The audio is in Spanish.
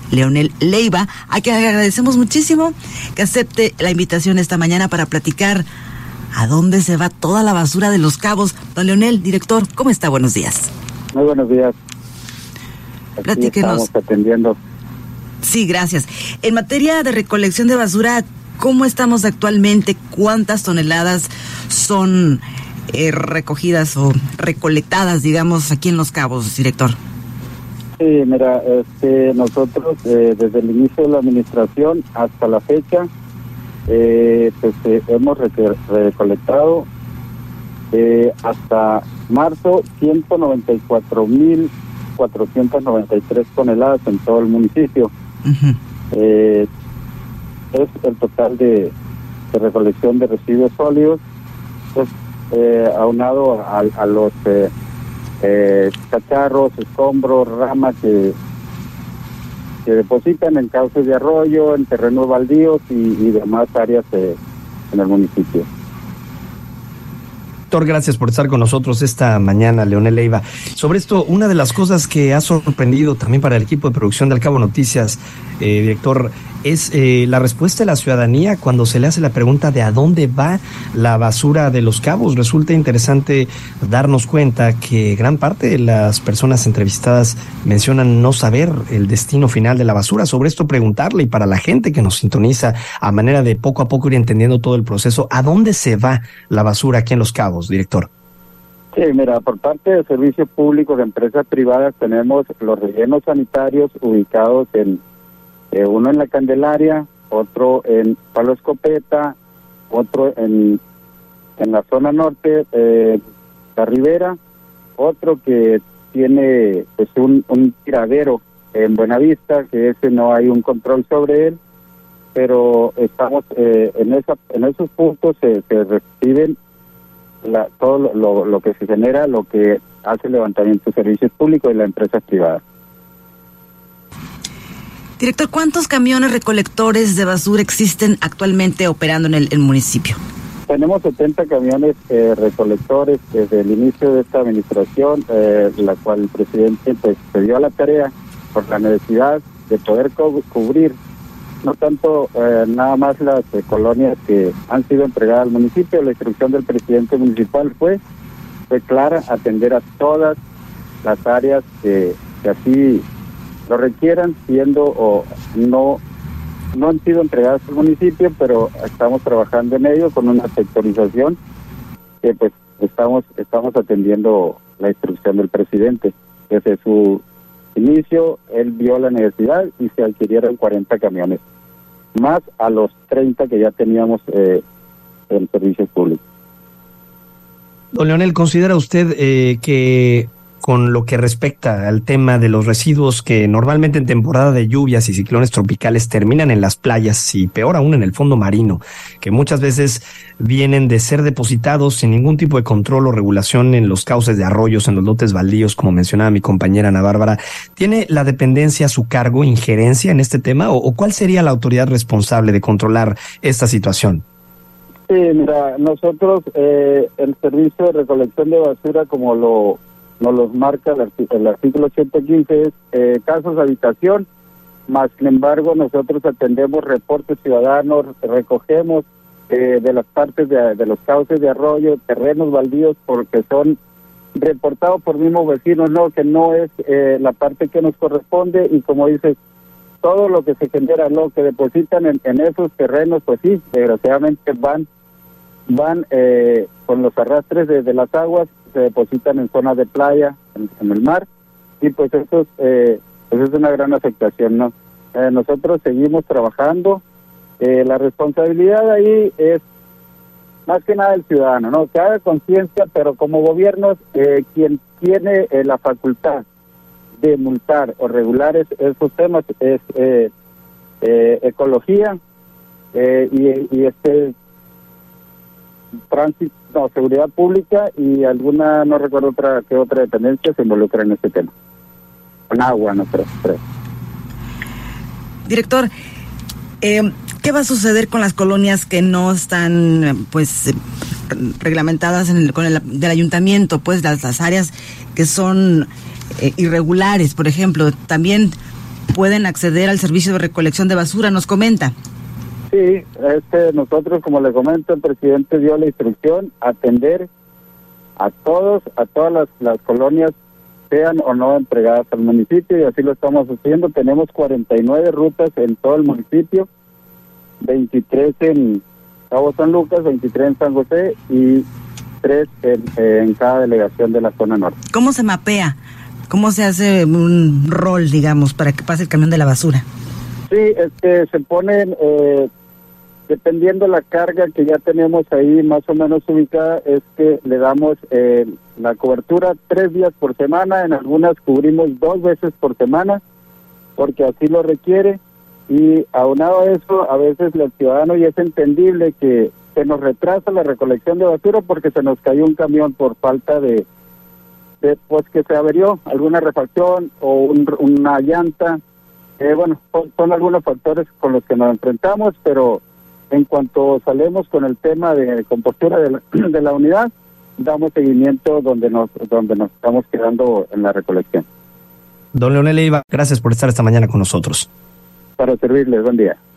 Leonel Leiva, a quien agradecemos muchísimo que acepte la invitación esta mañana para platicar a dónde se va toda la basura de Los Cabos. Don Leonel, director, ¿cómo está? Buenos días. Muy buenos días. Platíquenos. Estamos atendiendo. Sí, gracias. En materia de recolección de basura, ¿cómo estamos actualmente? ¿Cuántas toneladas son recogidas o recolectadas, digamos, aquí en Los Cabos, director? Sí, mira, nosotros desde el inicio de la administración hasta la fecha, hemos recolectado hasta marzo 194,493 toneladas en todo el municipio. Uh-huh. Es el total de recolección de residuos sólidos, pues, aunado a los cacharros, escombros, ramas que depositan en cauces de arroyo, en terrenos baldíos y demás áreas en el municipio. Doctor, gracias por estar con nosotros esta mañana, Leonel Leiva. Sobre esto, una de las cosas que ha sorprendido también para el equipo de producción de Al Cabo Noticias, director, es la respuesta de la ciudadanía cuando se le hace la pregunta de a dónde va la basura de Los Cabos. Resulta interesante darnos cuenta que gran parte de las personas entrevistadas mencionan no saber el destino final de la basura. Sobre esto preguntarle, y para la gente que nos sintoniza, a manera de poco a poco ir entendiendo todo el proceso, ¿a dónde se va la basura aquí en Los Cabos, director? Sí, mira, por parte de servicios públicos de empresas privadas tenemos los rellenos sanitarios ubicados en uno en la Candelaria, otro en Palo Escopeta, otro en la zona norte, la Ribera, otro que tiene pues un tiradero en Buenavista, que ese no hay un control sobre él, pero estamos en esos puntos se reciben todo lo que se genera, lo que hace el levantamiento de servicios públicos y las empresas privadas. Director, ¿cuántos camiones recolectores de basura existen actualmente operando en el municipio? Tenemos 70 camiones recolectores desde el inicio de esta administración, la cual el presidente pues se dio a la tarea por la necesidad de poder cubrir no tanto nada más las colonias que han sido entregadas al municipio. La instrucción del presidente municipal fue clara: atender a todas las áreas que así lo requieran, siendo o no han sido entregadas al municipio, pero estamos trabajando en ello con una sectorización que pues estamos atendiendo la instrucción del presidente. Desde su inicio, él vio la necesidad y se adquirieron 40 camiones, más a los 30 que ya teníamos en servicios públicos. Don Leonel, ¿considera usted que con lo que respecta al tema de los residuos que normalmente en temporada de lluvias y ciclones tropicales terminan en las playas y peor aún en el fondo marino, que muchas veces vienen de ser depositados sin ningún tipo de control o regulación en los cauces de arroyos, en los lotes baldíos, como mencionaba mi compañera Ana Bárbara, ¿tiene la dependencia a su cargo injerencia en este tema o cuál sería la autoridad responsable de controlar esta situación? Sí, mira, nosotros el servicio de recolección de basura, como nos los marca el artículo 115, es casos de habitación, más sin embargo nosotros atendemos reportes ciudadanos, recogemos de las partes de los cauces de arroyo, terrenos baldíos, porque son reportados por mismos vecinos, no que no es la parte que nos corresponde, y como dices, todo lo que se genera, lo que depositan en esos terrenos, pues sí, desgraciadamente van con los arrastres de las aguas, se depositan en zonas de playa, en el mar, y pues eso es una gran afectación, ¿no? Nosotros seguimos trabajando. La responsabilidad ahí es más que nada el ciudadano, ¿no? Que haga conciencia, pero como gobiernos, quien tiene la facultad de multar o regular esos temas es ecología y tránsito, seguridad pública, y alguna, no recuerdo qué otra dependencia se involucra en este tema. Con agua, no creo. Director, ¿qué va a suceder con las colonias que no están reglamentadas del ayuntamiento? Pues las áreas que son irregulares, por ejemplo, también pueden acceder al servicio de recolección de basura, nos comenta. Sí, nosotros, como le comento, el presidente dio la instrucción a atender a todas las colonias, sean o no entregadas al municipio, y así lo estamos haciendo. Tenemos 49 rutas en todo el municipio, 23 en Cabo San Lucas, 23 en San José y 3 en cada delegación de la zona norte. ¿Cómo se mapea? ¿Cómo se hace un rol, digamos, para que pase el camión de la basura? Sí, se ponen, dependiendo la carga que ya tenemos ahí más o menos ubicada, es que le damos la cobertura 3 días por semana, en algunas cubrimos 2 veces por semana, porque así lo requiere, y aunado a eso, a veces el ciudadano, y es entendible que se nos retrasa la recolección de basura porque se nos cayó un camión por falta de pues que se averió alguna refacción o una llanta. Son algunos factores con los que nos enfrentamos, pero en cuanto salemos con el tema de compostura de la unidad, damos seguimiento donde nos estamos quedando en la recolección. Don Leonel Leiva, gracias por estar esta mañana con nosotros. Para servirles, buen día.